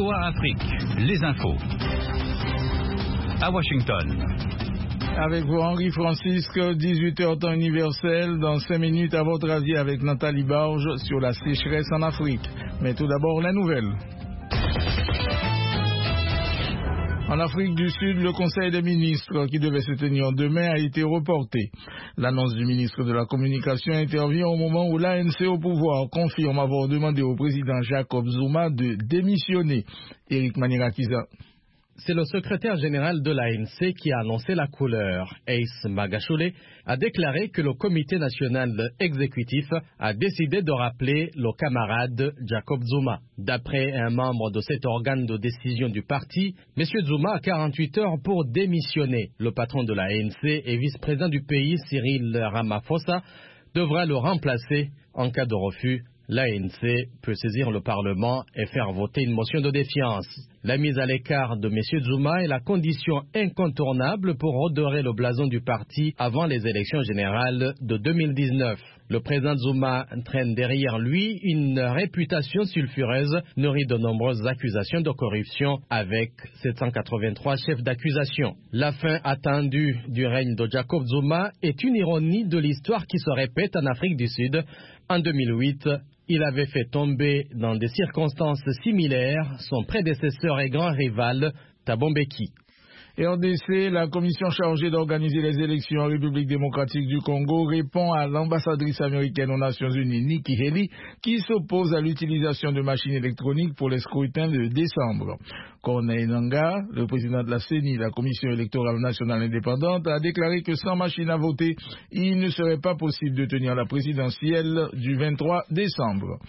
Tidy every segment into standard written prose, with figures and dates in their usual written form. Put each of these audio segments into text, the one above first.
VOA Afrique, les infos. À Washington. Avec vous, Henri Francisque, 18h temps universel. Dans 5 minutes, à votre avis, avec Nathalie Barge sur la sécheresse en Afrique. Mais tout d'abord, la nouvelle. En Afrique du Sud, le Conseil des ministres qui devait se tenir demain a été reporté. L'annonce du ministre de la Communication intervient au moment où l'ANC au pouvoir confirme avoir demandé au président Jacob Zuma de démissionner. Éric Manirakiza. C'est le secrétaire général de l'ANC qui a annoncé la couleur. Ace Magashule a déclaré que le comité national exécutif a décidé de rappeler le camarade Jacob Zuma. D'après un membre de cet organe de décision du parti, M. Zuma a 48 heures pour démissionner. Le patron de l'ANC et vice-président du pays, Cyril Ramaphosa, devra le remplacer en cas de refus. L'ANC peut saisir le Parlement et faire voter une motion de défiance. La mise à l'écart de M. Zuma est la condition incontournable pour redorer le blason du parti avant les élections générales de 2019. Le président Zuma traîne derrière lui une réputation sulfureuse nourrie de nombreuses accusations de corruption avec 783 chefs d'accusation. La fin attendue du règne de Jacob Zuma est une ironie de l'histoire qui se répète en Afrique du Sud. En 2008, il avait fait tomber dans des circonstances similaires son prédécesseur et grand rival, Thabo Mbeki. Et RDC, la commission chargée d'organiser les élections en République démocratique du Congo répond à l'ambassadrice américaine aux Nations Unies, Nikki Haley, qui s'oppose à l'utilisation de machines électroniques pour les scrutins de décembre. Corneille Nangaa, le président de la CENI, la Commission électorale nationale indépendante, a déclaré que sans machine à voter, il ne serait pas possible de tenir la présidentielle du 23 décembre.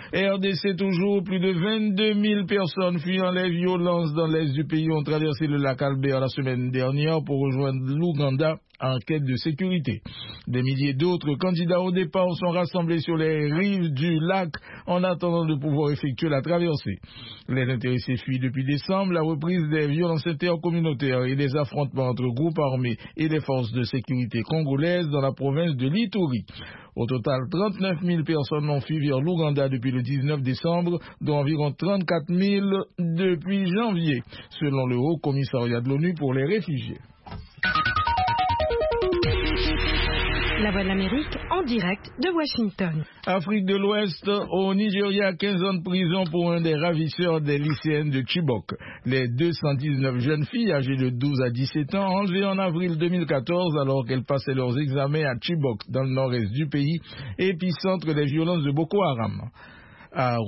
RDC toujours, plus de 22 000 personnes fuyant les violences dans l'est du pays ont traversé le lac Albert la semaine dernière pour rejoindre l'Ouganda en quête de sécurité. Des milliers d'autres candidats au départ sont rassemblés sur les rives du lac en attendant de pouvoir effectuer la traversée. Les intéressés fuient depuis décembre la reprise des violences intercommunautaires et des affrontements entre groupes armés et les forces de sécurité congolaises dans la province de l'Ituri. Au total, 39 000 personnes ont fui vers l'Ouganda depuis le 19 décembre, dont environ 34 000 depuis janvier, selon le Haut Commissariat de l'ONU pour les réfugiés. La Voix de l'Amérique en direct de Washington. Afrique de l'Ouest, au Nigeria, 15 ans de prison pour un des ravisseurs des lycéennes de Chibok. Les 219 jeunes filles âgées de 12 à 17 ans enlevées en avril 2014 alors qu'elles passaient leurs examens à Chibok, dans le nord-est du pays, épicentre des violences de Boko Haram. À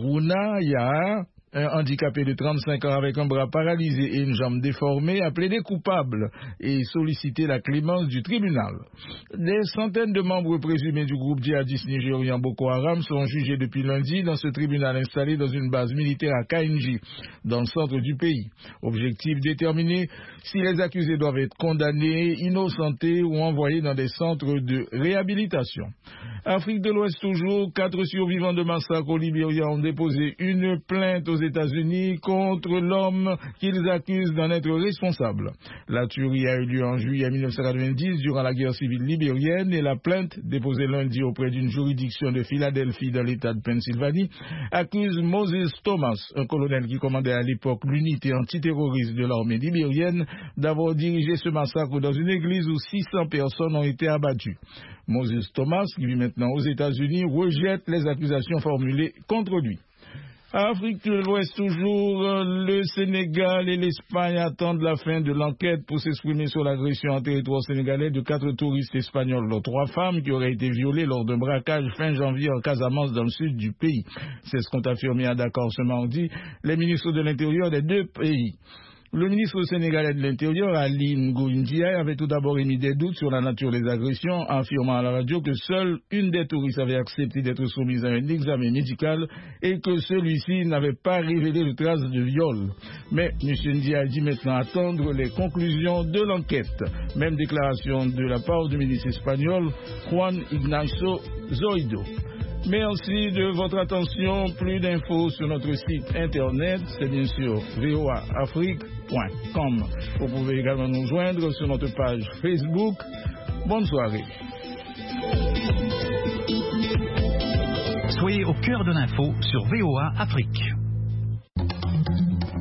Rouna, un handicapé de 35 ans avec un bras paralysé et une jambe déformée a plaidé coupable et sollicité la clémence du tribunal. Des centaines de membres présumés du groupe djihadiste nigérian Boko Haram sont jugés depuis lundi dans ce tribunal installé dans une base militaire à Kainji, dans le centre du pays. Objectif déterminer si les accusés doivent être condamnés, innocentés ou envoyés dans des centres de réhabilitation. Afrique de l'Ouest toujours, 4 survivants de massacre au Libéria ont déposé une plainte aux États-Unis contre l'homme qu'ils accusent d'en être responsable. La tuerie a eu lieu en juillet 1990 durant la guerre civile libérienne et la plainte, déposée lundi auprès d'une juridiction de Philadelphie dans l'État de Pennsylvanie, accuse Moses Thomas, un colonel qui commandait à l'époque l'unité antiterroriste de l'armée libérienne, d'avoir dirigé ce massacre dans une église où 600 personnes ont été abattues. Moses Thomas, qui vit maintenant aux États-Unis, rejette les accusations formulées contre lui. Afrique de l'Ouest toujours, le Sénégal et l'Espagne attendent la fin de l'enquête pour s'exprimer sur l'agression en territoire sénégalais de 4 touristes espagnols, dont 3 femmes qui auraient été violées lors d'un braquage fin janvier en Casamance dans le sud du pays. C'est ce qu'ont affirmé à Dakar ce mardi les ministres de l'Intérieur des 2 pays. Le ministre sénégalais de l'Intérieur, Ali Ngouille Ndiaye, avait tout d'abord émis des doutes sur la nature des agressions, affirmant à la radio que seule une des touristes avait accepté d'être soumise à un examen médical et que celui-ci n'avait pas révélé de traces de viol. Mais M. Ndiaye dit maintenant attendre les conclusions de l'enquête. Même déclaration de la part du ministre espagnol, Juan Ignacio Zoido. Merci de votre attention. Plus d'infos sur notre site internet, c'est bien sûr voaafrique.com. Vous pouvez également nous joindre sur notre page Facebook. Bonne soirée. Soyez au cœur de l'info sur VOA Afrique.